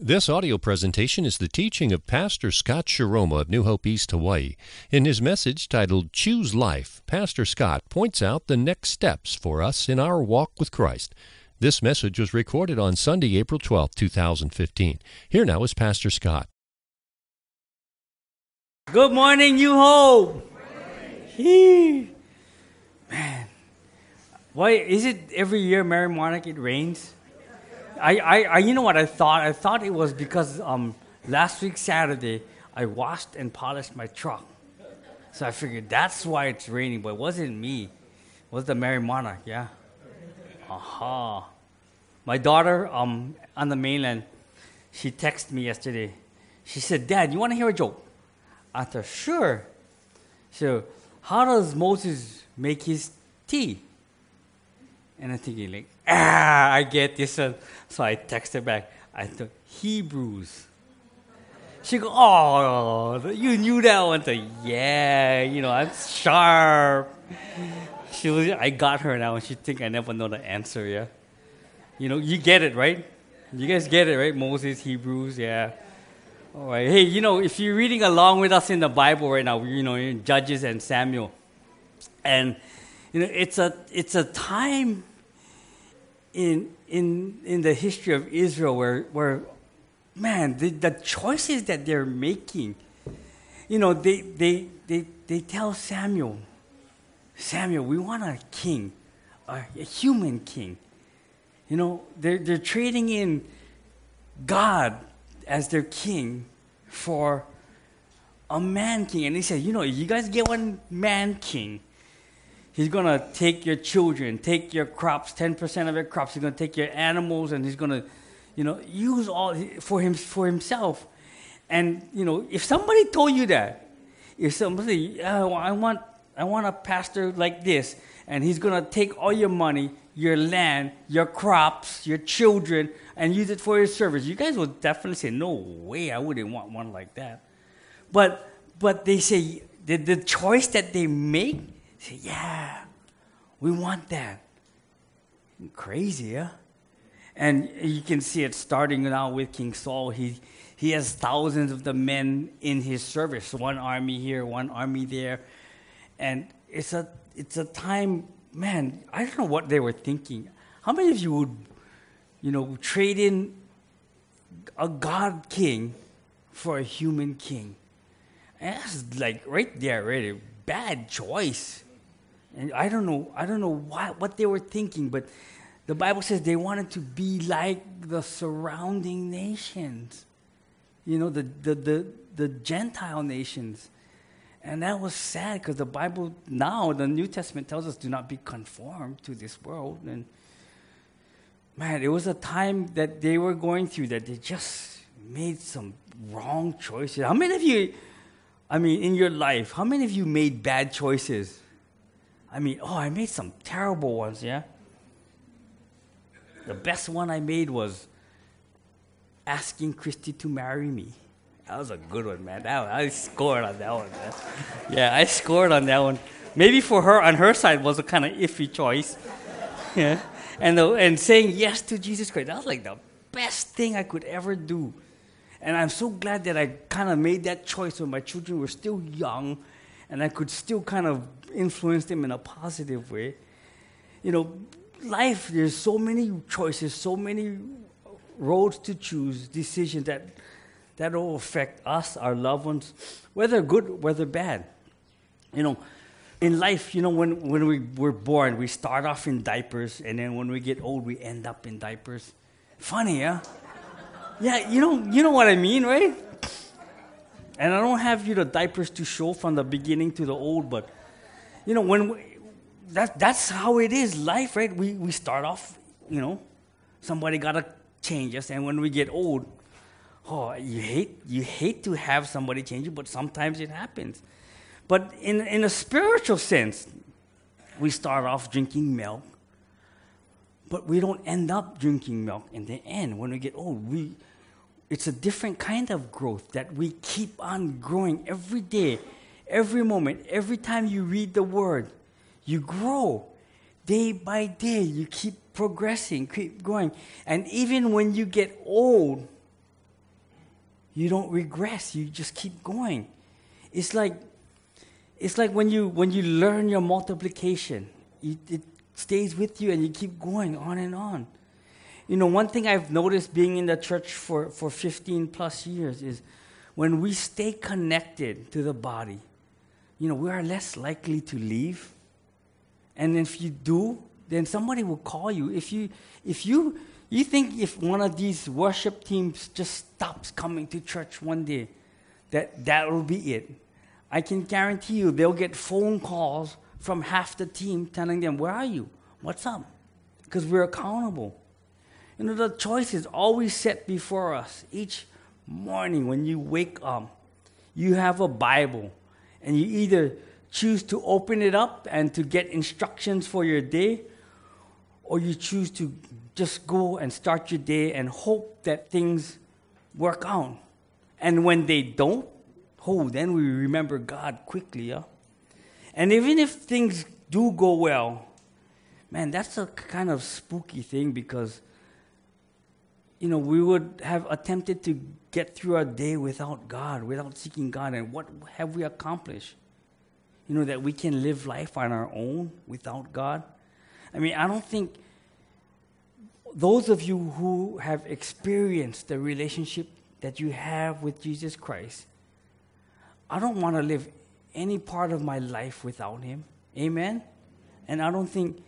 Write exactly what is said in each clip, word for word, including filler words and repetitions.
This audio presentation is the teaching of Pastor Scott Shiroma of New Hope East, Hawaii. In his message titled Choose Life, Pastor Scott points out the next steps for us in our walk with Christ. This message was recorded on Sunday, April twelfth, two thousand fifteen. Here now is Pastor Scott. Good morning, New Hope. Hey. Man, why is it every year, Mary Monarch, it rains? I, I, I, you know what I thought? I thought it was because um, last week Saturday I washed and polished my truck, so I figured that's why it's raining. But it wasn't me; it was the Mary Monarch. Yeah. Aha. My daughter um on the mainland, she texted me yesterday. She said, "Dad, you want to hear a joke?" I thought, "Sure." So, how does Moses make his tea? And I'm thinking, like, ah, I get this one. So I texted back. I thought, Hebrews. She go, oh, you knew that one. So, yeah, you know, I'm sharp. She was, I got her now, and she think I never know the answer, yeah? You know, you get it, right? You guys get it, right? Moses, Hebrews, yeah. All right. Hey, you know, if you're reading along with us in the Bible right now, you know, in Judges and Samuel, and, you know, it's a it's a time in in in the history of Israel where where man the, the choices that they're making, you know, they they they they tell Samuel, Samuel, we want a king, a, a human king. You know, they're they're trading in God as their king for a man king, and he said, you know, you guys get one man king. He's going to take your children, take your crops, ten percent of your crops. He's going to take your animals, and he's going to, you know, use all for him for himself. And, you know, if somebody told you that, if somebody, oh, I want I want a pastor like this, and he's going to take all your money, your land, your crops, your children, and use it for his service, you guys would definitely say, no way, I wouldn't want one like that. But but they say, the, the choice that they make, say, yeah, we want that. Crazy, yeah? And you can see it starting now with King Saul. He he has thousands of the men in his service. One army here, one army there. And it's a it's a time, man, I don't know what they were thinking. How many of you would, you know, trade in a God king for a human king? And that's like right there, really bad choice. And I don't know, I don't know what, what they were thinking, but the Bible says they wanted to be like the surrounding nations. You know, the the the, the Gentile nations. And that was sad because the Bible now, the New Testament tells us do not be conformed to this world. And man, it was a time that they were going through that they just made some wrong choices. How many of you, I mean, in your life, how many of you made bad choices? I mean, oh, I made some terrible ones, yeah? The best one I made was asking Christy to marry me. That was a good one, man. That one, I scored on that one, man. Yeah, I scored on that one. Maybe for her, on her side, was a kind of iffy choice. Yeah, and the, and saying yes to Jesus Christ, that was like the best thing I could ever do. And I'm so glad that I kind of made that choice when my children were still young, and I could still kind of influence them in a positive way. You know, life, there's so many choices, so many roads to choose, decisions that that will affect us, our loved ones, whether good, whether bad. You know, in life, you know, when, when we, we're born, we start off in diapers, and then when we get old, we end up in diapers. Funny, yeah? Yeah, you know, you know what I mean, right? And I don't have you the diapers to show from the beginning to the old, but, you know, when we, that, that's how it is, life, right? We, we start off, you know, somebody got to change us, and when we get old, oh, you hate you hate to have somebody change you, but sometimes it happens. But in in a spiritual sense, we start off drinking milk, but we don't end up drinking milk in the end. When we get old, we it's a different kind of growth that we keep on growing every day, every moment, every time you read the Word, you grow. Day by day, you keep progressing, keep growing. And even when you get old, You don't regress. You just keep going. It's like it's like when you when you learn your multiplication, you, it stays with you and you keep going on and on. You know, one thing I've noticed being in the church for, for fifteen plus years is when we stay connected to the body, you know, we are less likely to leave. And if you do, then somebody will call you. If you if you you think if one of these worship teams just stops coming to church one day, that that will be it. I can guarantee you they'll get phone calls from half the team telling them, where are you? What's up? Because we're accountable. You know, the choice is always set before us. Each morning when you wake up, you have a Bible, and you either choose to open it up and to get instructions for your day, or you choose to just go and start your day and hope that things work out. And when they don't, oh, then we remember God quickly, yeah? And even if things do go well, man, that's a kind of spooky thing because, you know, we would have attempted to get through our day without God, without seeking God, and what have we accomplished? You know, that we can live life on our own without God? I mean, I don't think those of you who have experienced the relationship that you have with Jesus Christ, I don't want to live any part of my life without Him. Amen? And I don't think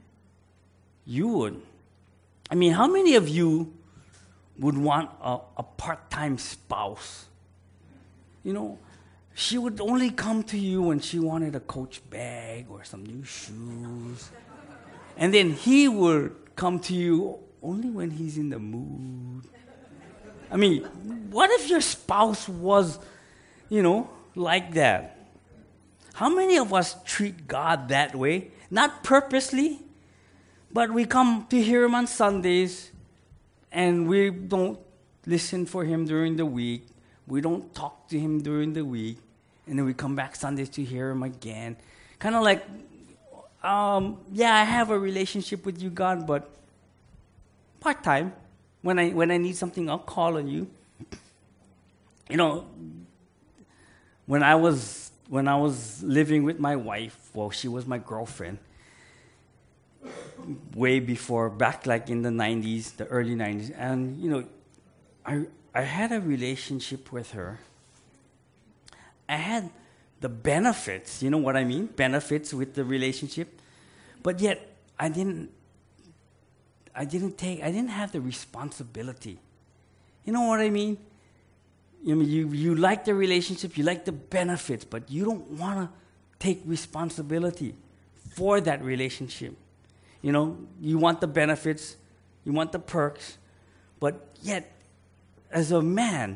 you would. I mean, how many of you would want a, a part-time spouse? You know, she would only come to you when she wanted a Coach bag or some new shoes. And then he would come to you only when he's in the mood. I mean, what if your spouse was, you know, like that? How many of us treat God that way? Not purposely, but we come to hear Him on Sundays, and we don't listen for Him during the week. We don't talk to Him during the week. And then we come back Sundays to hear Him again. Kind of like, um, yeah, I have a relationship with you, God, but part-time. When I when I need something, I'll call on you. You know, when I was when I was living with my wife, well, she was my girlfriend, way before, back like in the nineties, the early nineties. And, you know, I I had a relationship with her. I had the benefits, you know what I mean? Benefits with the relationship. But yet, I didn't, I didn't take, I didn't have the responsibility. You know what I mean? You mean, you, you like the relationship, you like the benefits, but you don't want to take responsibility for that relationship. You know, you want the benefits, you want the perks, but yet, as a man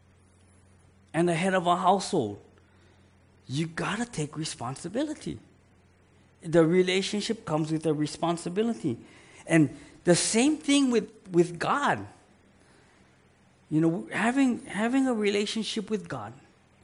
and the head of a household, you gotta take responsibility. The relationship comes with a responsibility. And the same thing with, with God. You know, having having a relationship with God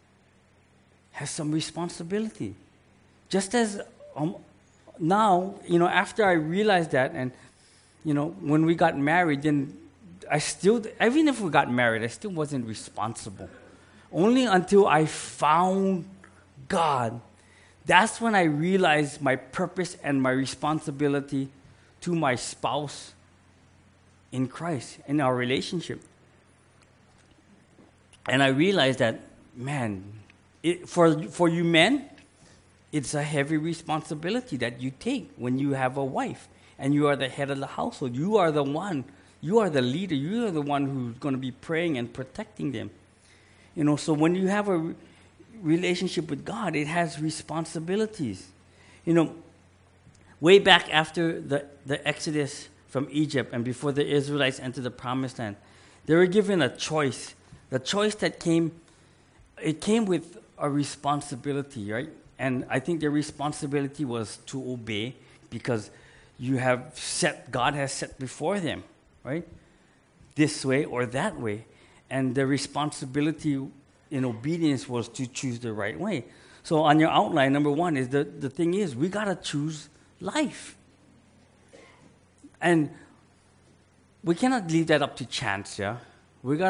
has some responsibility. Just as um, now, you know, after I realized that, and, you know, when we got married, then I still, even if we got married, I still wasn't responsible. Only until I found God, that's when I realized my purpose and my responsibility to my spouse in Christ, in our relationship. And I realized that, man, it, for for you men, it's a heavy responsibility that you take when you have a wife and you are the head of the household. You are the one, you are the leader, you are the one who's going to be praying and protecting them. You know, so when you have a re- relationship with God, it has responsibilities. You know, way back after the, the Exodus from Egypt and before the Israelites entered the Promised Land, they were given a choice. The choice that came, it came with a responsibility, right? And I think the responsibility was to obey because you have set, God has set before them, right? This way or that way. And the responsibility in obedience was to choose the right way. So on your outline, number one is the, the thing is, we got to choose life. And we cannot leave that up to chance, yeah? We got to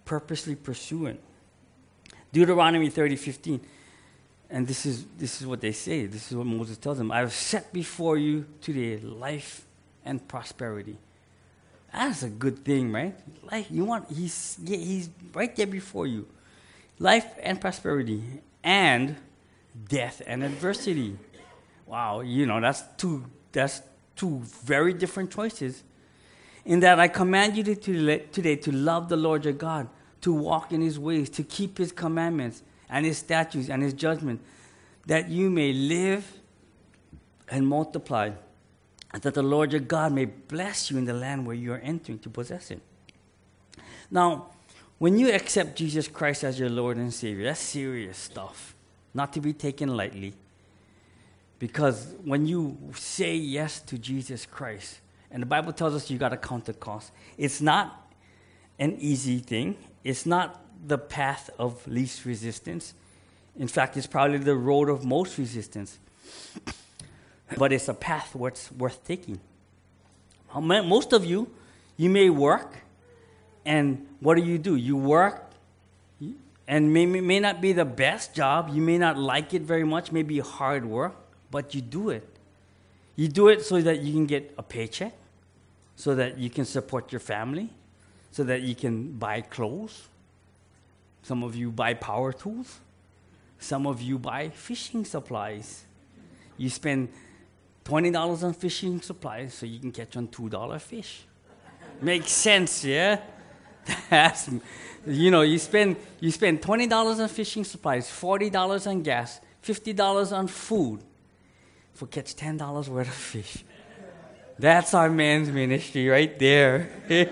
purposely pursue it. Deuteronomy thirty fifteen. And this is this is what they say. This is what Moses tells them. I have set before you today life and prosperity. That's a good thing, right? Like you want, he's yeah, he's right there before you. Life and prosperity, and death and adversity. Wow, you know that's two that's two very different choices. In that I command you to, to, today to love the Lord your God, to walk in His ways, to keep His commandments and His statutes and His judgment, that you may live and multiply, and that the Lord your God may bless you in the land where you are entering to possess it. Now, when you accept Jesus Christ as your Lord and Savior, that's serious stuff, not to be taken lightly. Because when you say yes to Jesus Christ, and the Bible tells us you got to count the cost, it's not an easy thing. It's not the path of least resistance. In fact, it's probably the road of most resistance. But it's a path worth, worth taking. Most of you, you may work, and what do you do? You work, and may, may not be the best job. You may not like it very much, maybe hard work, but you do it. You do it so that you can get a paycheck, so that you can support your family, so that you can buy clothes. Some of you buy power tools. Some of you buy fishing supplies. You spend twenty dollars on fishing supplies so you can catch on two dollar fish. Makes sense, yeah? That's, you know, you spend you spend twenty dollars on fishing supplies, forty dollars on gas, fifty dollars on food for catch ten dollars worth of fish. That's our men's ministry right there.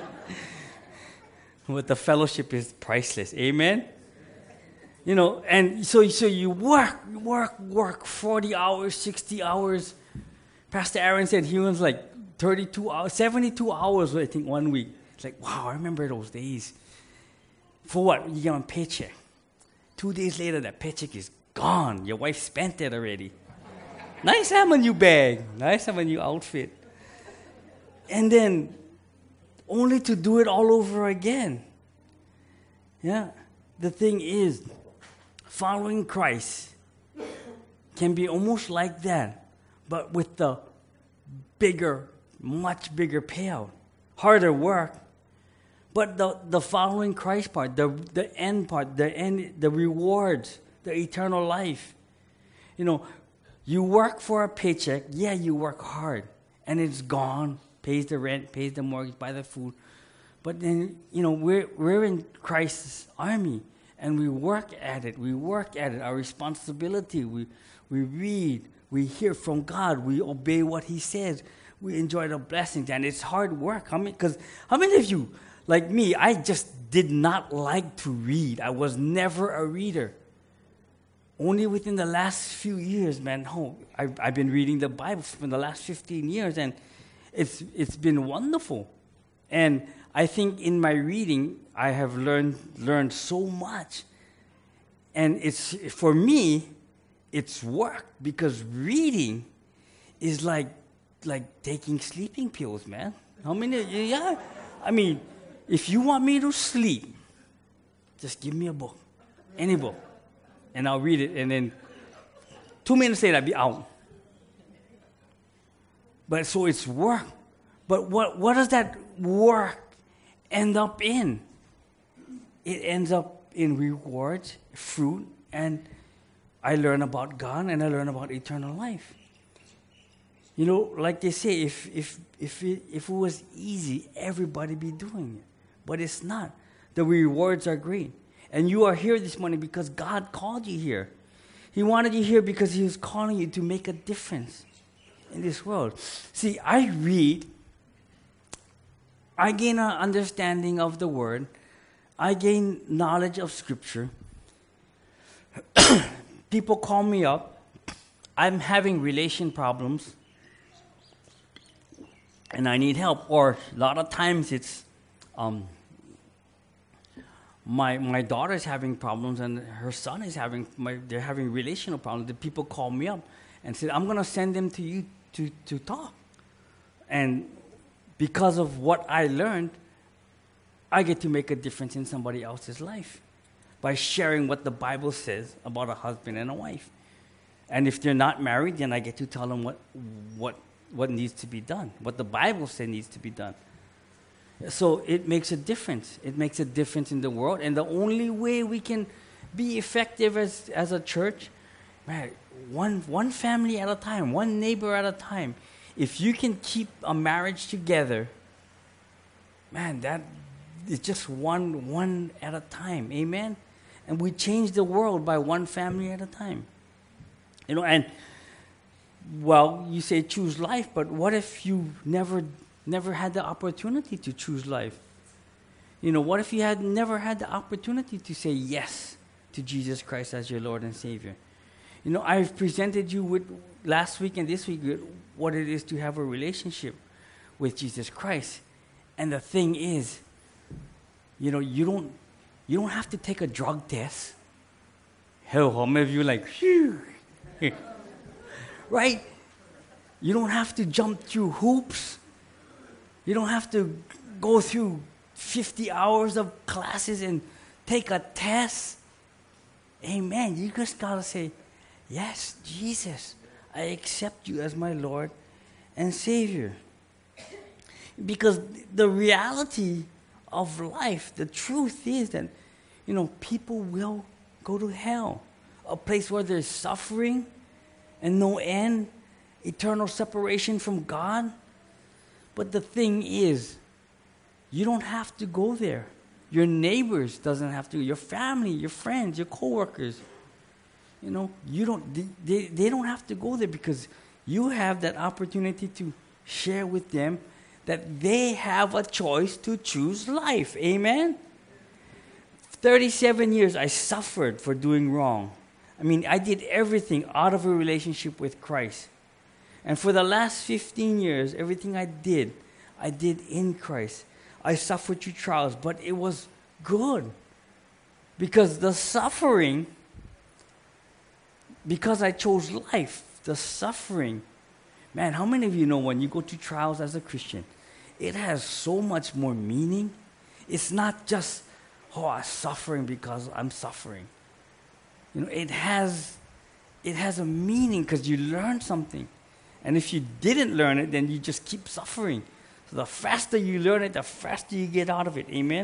But the fellowship is priceless. Amen? You know, and so, so you work, work, work, forty hours, sixty hours. Pastor Aaron said he was like thirty-two hours, seventy-two hours, I think, one week. It's like, wow, I remember those days. For what? You get a paycheck. Two days later, that paycheck is gone. Your wife spent it already. Nice to have a new bag. Nice to have a new outfit. And then, only to do it all over again. Yeah. The thing is, following Christ can be almost like that, but with the bigger, much bigger payout. Harder work. But the, the following Christ part, the, the end part, the end, the rewards, the eternal life. You know, you work for a paycheck. Yeah, you work hard. And it's gone. Pays the rent, pays the mortgage, buy the food. But then, you know, we're, we're in Christ's army. And we work at it. We work at it. Our responsibility. We, we read. We hear from God. We obey what He says. We enjoy the blessings. And it's hard work. How many, 'cause how many of you, like me, I just did not like to read. I was never a reader. Only within the last few years, man, oh, I, I've been reading the Bible for the last fifteen years, and it's it's been wonderful. And I think in my reading, I have learned learned so much. And it's for me, it's work, because reading is like like taking sleeping pills, man. How many? Yeah, I mean, if you want me to sleep, just give me a book, any book, and I'll read it, and then two minutes later I'll be out. But so it's work. But what what does that work end up in? It ends up in rewards, fruit, and I learn about God, and I learn about eternal life. You know, like they say, if if if it, if it was easy, everybody be doing it. But it's not. The rewards are great. And you are here this morning because God called you here. He wanted you here because He was calling you to make a difference in this world. See, I read, I gain an understanding of the Word, I gain knowledge of Scripture. People call me up. I'm having relation problems, and I need help. Or a lot of times it's um, my my daughter's having problems, and her son is having my, they're having relational problems. The people call me up and say, "I'm going to send them to you to to talk." And because of what I learned, I get to make a difference in somebody else's life by sharing what the Bible says about a husband and a wife. And if they're not married, then I get to tell them what, what, what needs to be done, what the Bible says needs to be done. So it makes a difference. It makes a difference in the world. And the only way we can be effective as, as a church, man, one, one family at a time, one neighbor at a time. If you can keep a marriage together, man, that is just one, one at a time. Amen? And we change the world by one family at a time. You know, and, well, you say choose life, but what if you never never had the opportunity to choose life? You know, what if you had never had the opportunity to say yes to Jesus Christ as your Lord and Savior? You know, I've presented you with, last week and this week, with what it is to have a relationship with Jesus Christ. And the thing is, you know, you don't, you don't have to take a drug test. Hell, how many of you like, phew. Right? You don't have to jump through hoops. You don't have to go through fifty hours of classes and take a test. Amen. You just got to say, yes, Jesus, I accept you as my Lord and Savior. Because the reality of life, the truth is that, you know, people will go to hell. A place where there's suffering and no end, eternal separation from God. But the thing is, you don't have to go there. Your neighbors doesn't have to. Your family, your friends, your coworkers. You know, you don't. They, they don't have to go there because you have that opportunity to share with them that they have a choice to choose life. Amen? thirty-seven years I suffered for doing wrong. I mean, I did everything out of a relationship with Christ. And for the last fifteen years, everything I did, I did in Christ. I suffered through trials, but it was good. Because the suffering, because I chose life, the suffering, man, how many of you know when you go through trials as a Christian, it has so much more meaning? It's not just, oh, I'm suffering because I'm suffering. You know, it has, it has a meaning because you learn something. And if you didn't learn it, then you just keep suffering. So the faster you learn it, the faster you get out of it. Amen?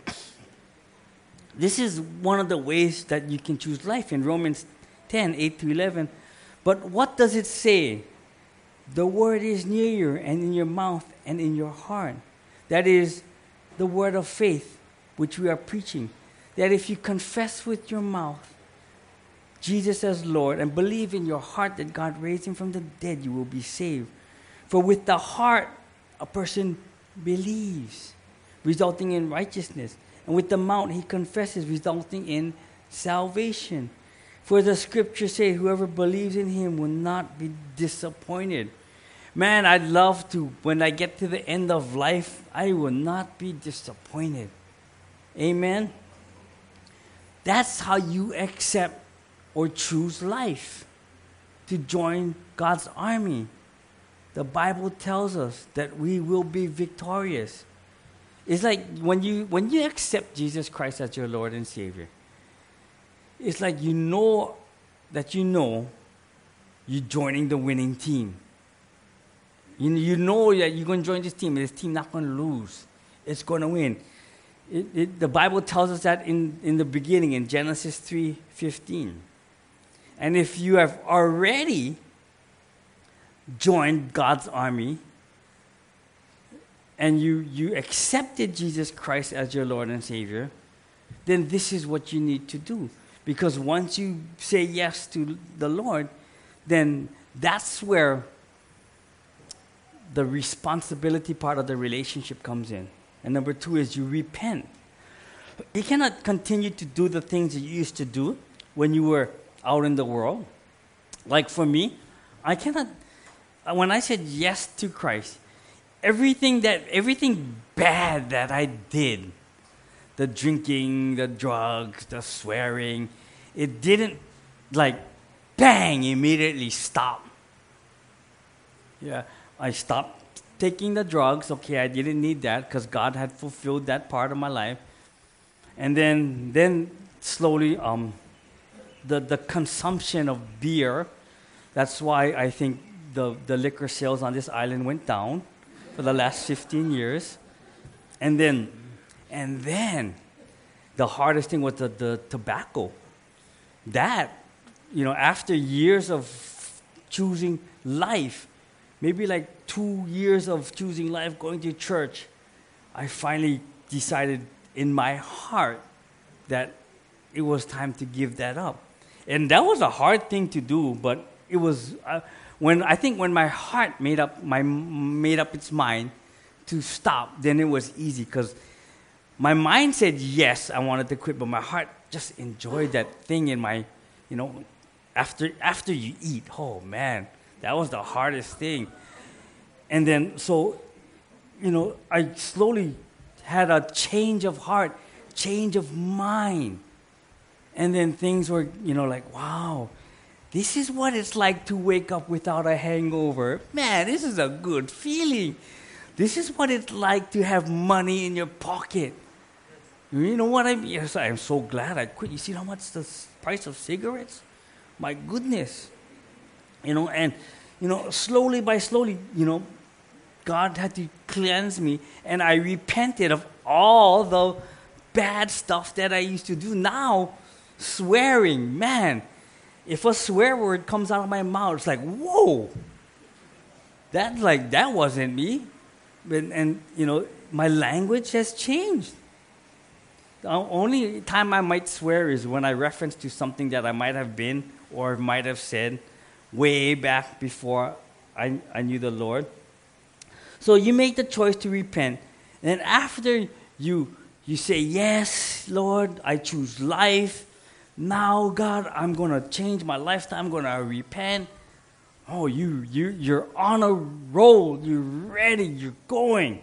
This is one of the ways that you can choose life in Romans ten, eight to eleven. But what does it say? The word is near you and in your mouth and in your heart. That is the word of faith which we are preaching. That if you confess with your mouth Jesus as Lord and believe in your heart that God raised him from the dead, you will be saved. For with the heart a person believes, resulting in righteousness. And with the mouth he confesses, resulting in salvation. For the scripture says, whoever believes in him will not be disappointed. Man, I'd love to, when I get to the end of life, I will not be disappointed. Amen? That's how you accept or choose life, to join God's army. The Bible tells us that we will be victorious. It's like when you when you accept Jesus Christ as your Lord and Savior, it's like you know that you know you're joining the winning team. You, you know that you're going to join this team, and this team not going to lose. It's going to win. It, it, the Bible tells us that in, in the beginning, in Genesis three fifteen. And if you have already joined God's army, and you, you accepted Jesus Christ as your Lord and Savior, then this is what you need to do. Because once you say yes to the Lord, then that's where the responsibility part of the relationship comes in. And number two is you repent. You cannot continue to do the things that you used to do when you were out in the world. Like for me, I cannot, when I said yes to Christ, everything that, everything bad that I did, the drinking, the drugs, the swearing, it didn't like bang immediately stop. Yeah, I stopped taking the drugs. Okay, I didn't need that because God had fulfilled that part of my life. And then, then slowly, um, the the consumption of beer. That's why I think the the liquor sales on this island went down for the last fifteen years. And then, and then, the hardest thing was the, the tobacco. That, you know, after years of choosing life, maybe like two years of choosing life, going to church, I finally decided in my heart that it was time to give that up. And that was a hard thing to do, but it was uh, when I think when my heart made up my made up its mind to stop, then it was easy because my mind said yes, I wanted to quit, but my heart just enjoyed that thing in my, you know, after after you eat. Oh man, that was the hardest thing. And then so, you know, I slowly had a change of heart, change of mind. And then things were, you know, like, wow, this is what it's like to wake up without a hangover. Man, this is a good feeling. This is what it's like to have money in your pocket. You know what I mean? Yes, I'm so glad I quit. You see how much the price of cigarettes? My goodness. You know, and, you know, slowly by slowly, you know, God had to cleanse me, and I repented of all the bad stuff that I used to do. Now, swearing, man, if a swear word comes out of my mouth, it's like, whoa, that like that wasn't me. And, and you know, my language has changed. The only time I might swear is when I reference to something that I might have been or might have said way back before I, I knew the Lord. So you make the choice to repent. And then after you you say, yes, Lord, I choose life. Now, God, I'm going to change my lifestyle. I'm going to repent. Oh, you, you, you're on a roll. You're ready. You're going.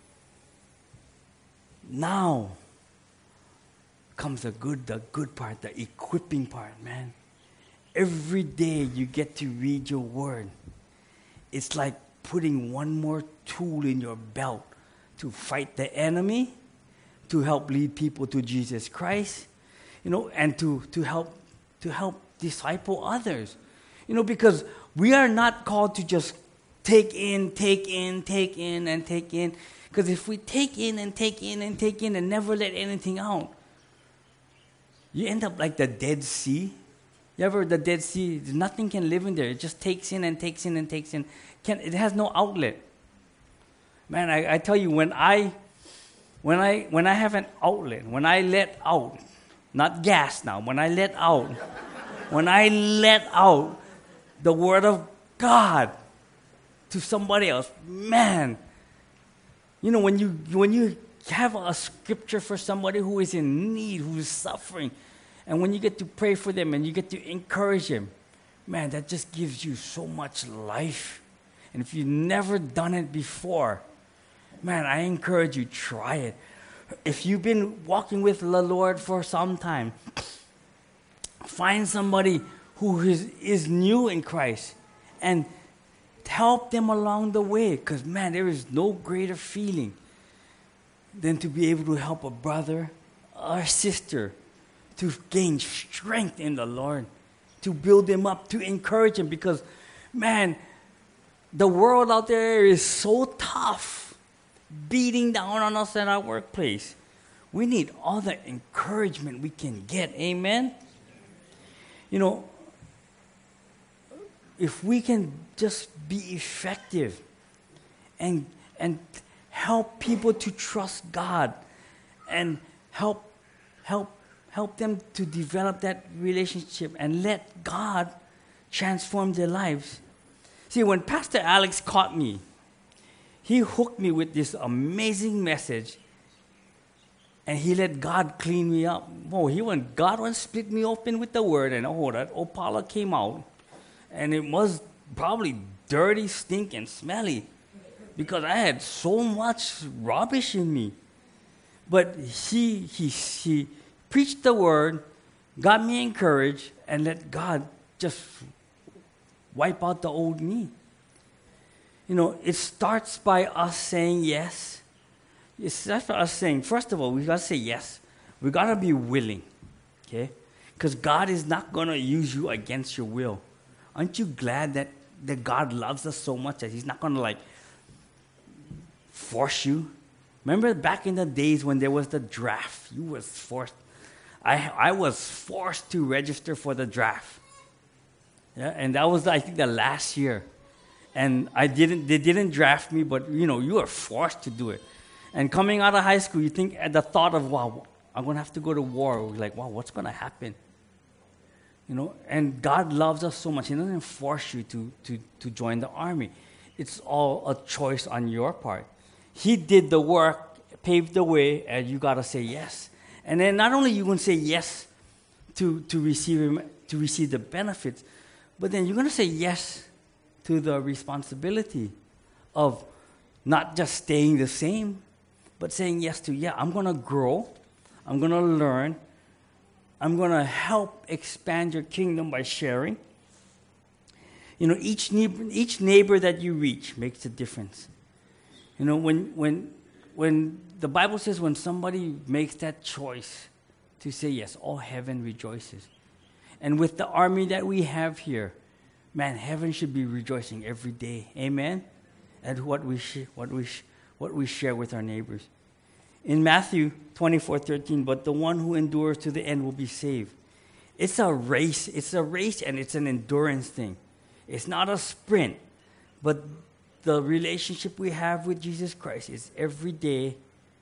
Now comes the good, the good part, the equipping part, man. Every day you get to read your word. It's like putting one more tool in your belt to fight the enemy, to help lead people to Jesus Christ, you know, and to, to help to help disciple others. You know, because we are not called to just take in, take in, take in, and take in. Because if we take in and take in and take in and never let anything out, you end up like the Dead Sea. You ever the Dead Sea? Nothing can live in there. It just takes in and takes in and takes in. Can, it has no outlet. Man, I, I tell you, when I, when I, when I have an outlet, when I let out, not gas now, when I let out, when I let out the word of God to somebody else, man, you know, when you when you have a scripture for somebody who is in need, who is suffering, and when you get to pray for them and you get to encourage them, man, that just gives you so much life. And if you've never done it before, man, I encourage you, try it. If you've been walking with the Lord for some time, find somebody who is, is new in Christ and help them along the way. Because, man, there is no greater feeling than to be able to help a brother or sister to gain strength in the Lord, to build them up, to encourage them. Because, man, the world out there is so tough, beating down on us at our workplace. We need all the encouragement we can get. Amen? You know, if we can just be effective and and help people to trust God and help help help them to develop that relationship and let God transform their lives. See, when Pastor Alex caught me, he hooked me with this amazing message, and he let God clean me up. Oh, he went, God went split me open with the word, and oh, that Opala came out, and it was probably dirty, stinking, smelly, because I had so much rubbish in me. But he he he preached the word, got me encouraged, and let God just wipe out the old me. You know, it starts by us saying yes. It starts by us saying, first of all, we got to say yes. We got to be willing, okay? Because God is not going to use you against your will. Aren't you glad that, that God loves us so much that He's not going to, like, force you? Remember back in the days when there was the draft, you was forced. I I was forced to register for the draft. Yeah, and that was, I think, the last year. And I didn't, they didn't draft me, but, you know, you were forced to do it. And coming out of high school, you think at the thought of, wow, I'm going to have to go to war. We're like, wow, what's going to happen? You know, and God loves us so much. He doesn't force you to, to, to join the army. It's all a choice on your part. He did the work, paved the way, and you got to say yes. And then not only you going to say yes to, to, receive him, to receive the benefits, but then you're going to say yes to the responsibility of not just staying the same, but saying yes to, yeah, I'm going to grow, I'm going to learn, I'm going to help expand your kingdom by sharing. You know, each neighbor, each neighbor that you reach makes a difference. You know, when, when, when the Bible says when somebody makes that choice to say yes, all heaven rejoices. And with the army that we have here, man, heaven should be rejoicing every day. Amen? At what we, sh- what we, sh- what we share with our neighbors. In Matthew twenty-four thirteen, but the one who endures to the end will be saved. It's a race. It's a race and it's an endurance thing. It's not a sprint. But the relationship we have with Jesus Christ is every day,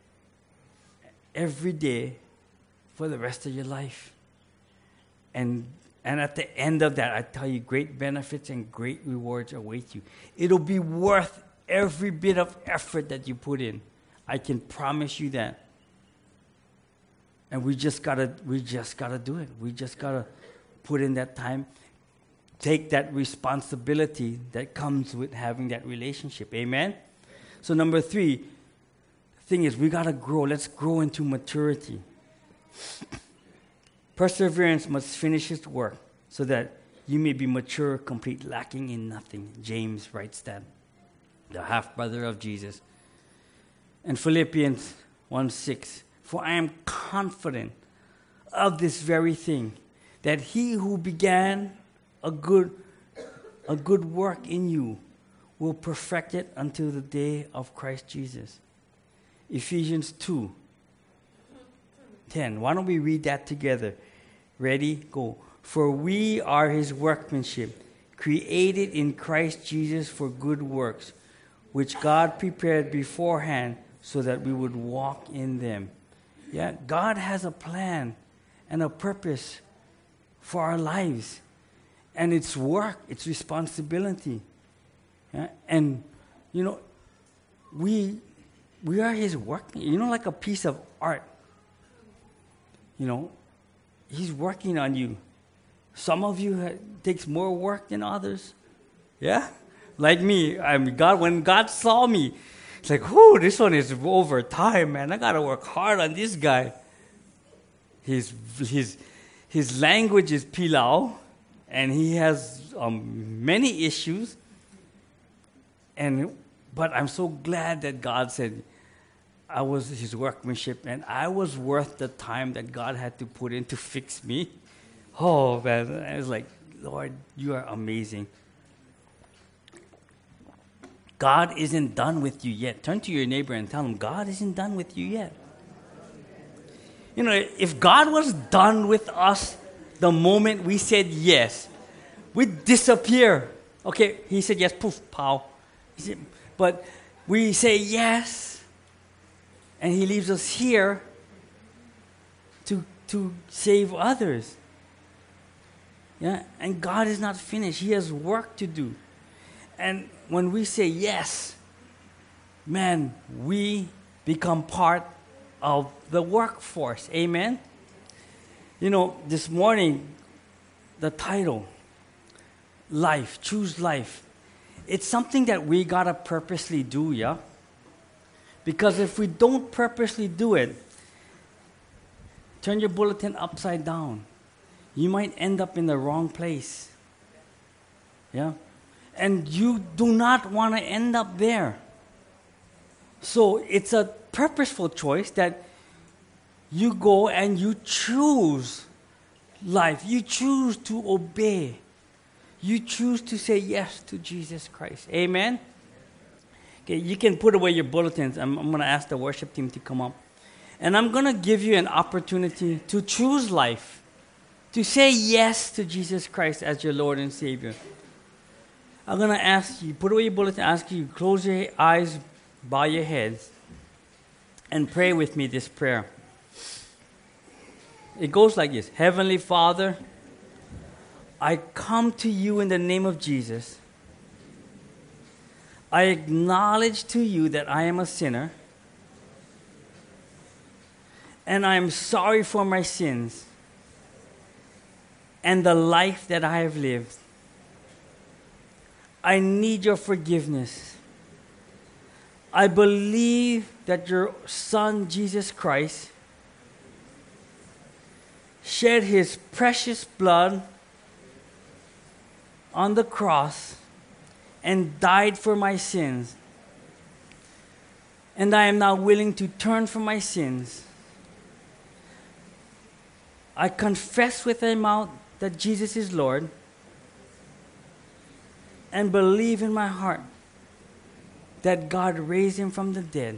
every day for the rest of your life. And and at the end of that, I tell you, great benefits and great rewards await you. It'll be worth every bit of effort that you put in. I can promise you that. And we just gotta, we just gotta do it. We just gotta put in that time, take that responsibility that comes with having that relationship. Amen? So number three, the thing is, we gotta grow. Let's grow into maturity. Perseverance must finish its work so that you may be mature, complete, lacking in nothing. James writes that, the half-brother of Jesus. And Philippians one six, for I am confident of this very thing, that he who began a good, a good work in you will perfect it until the day of Christ Jesus. Ephesians two ten. Why don't we read that together? Ready? Go. For we are his workmanship, created in Christ Jesus for good works, which God prepared beforehand so that we would walk in them. Yeah, God has a plan and a purpose for our lives. And it's work, it's responsibility. Yeah? And, you know, we we are his work. You know, like a piece of art. You know, he's working on you. Some of you ha- takes more work than others. Yeah? Like me, I mean, God, when God saw me, it's like, whoo, this one is over time, man. I got to work hard on this guy. His, his, his language is pilau, and he has um, many issues. And but I'm so glad that God said I was his workmanship, and I was worth the time that God had to put in to fix me. Oh, man, I was like, Lord, you are amazing. God isn't done with you yet. Turn to your neighbor and tell him, God isn't done with you yet. You know, if God was done with us the moment we said yes, we'd disappear. Okay, he said yes, poof, pow. He said, but we say yes, and he leaves us here to, to save others. Yeah, and God is not finished. He has work to do. And when we say yes, man, we become part of the workforce. Amen? You know, this morning, the title, Life, Choose Life, it's something that we got to purposely do, yeah? Because if we don't purposely do it, turn your bulletin upside down. You might end up in the wrong place. Yeah? And you do not want to end up there. So it's a purposeful choice that you go and you choose life. You choose to obey. You choose to say yes to Jesus Christ. Amen? Okay, you can put away your bulletins. I'm, I'm going to ask the worship team to come up. And I'm going to give you an opportunity to choose life, to say yes to Jesus Christ as your Lord and Savior. I'm going to ask you, put away your bulletin, ask you, close your eyes, bow your heads, and pray with me this prayer. It goes like this. Heavenly Father, I come to you in the name of Jesus. I acknowledge to you that I am a sinner, and I am sorry for my sins and the life that I have lived. I need your forgiveness. I believe that your Son, Jesus Christ, shed his precious blood on the cross and died for my sins. And I am now willing to turn from my sins. I confess with my mouth that Jesus is Lord and believe in my heart that God raised him from the dead.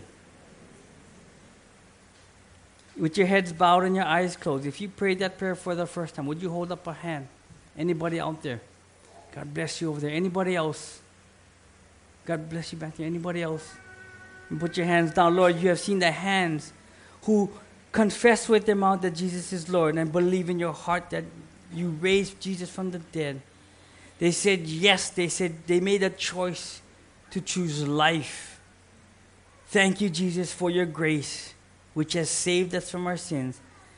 With your heads bowed and your eyes closed, if you prayed that prayer for the first time, would you hold up a hand? Anybody out there? God bless you over there. Anybody else? God bless you back there. Anybody else? And put your hands down. Lord, you have seen the hands who confess with their mouth that Jesus is Lord and believe in your heart that you raised Jesus from the dead. They said yes. They said they made a choice to choose life. Thank you, Jesus, for your grace, which has saved us from our sins.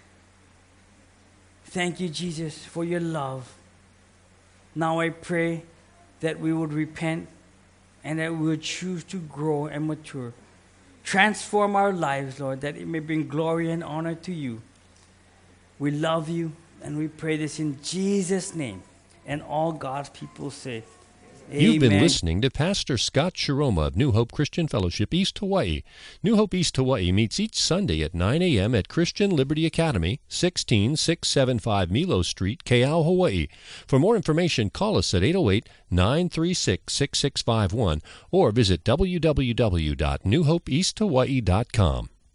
Thank you, Jesus, for your love. Now I pray that we would repent and that we would choose to grow and mature. Transform our lives, Lord, that it may bring glory and honor to you. We love you, and we pray this in Jesus' name. And all God's people say, Amen. You've been listening to Pastor Scott Shiroma of New Hope Christian Fellowship, East Hawaii. New Hope East Hawaii meets each Sunday at nine a.m. at Christian Liberty Academy, sixteen six seventy-five Milo Street, Keau, Hawaii. For more information, call us at eight oh eight, nine three six, six six five one or visit w w w dot new hope east hawaii dot com.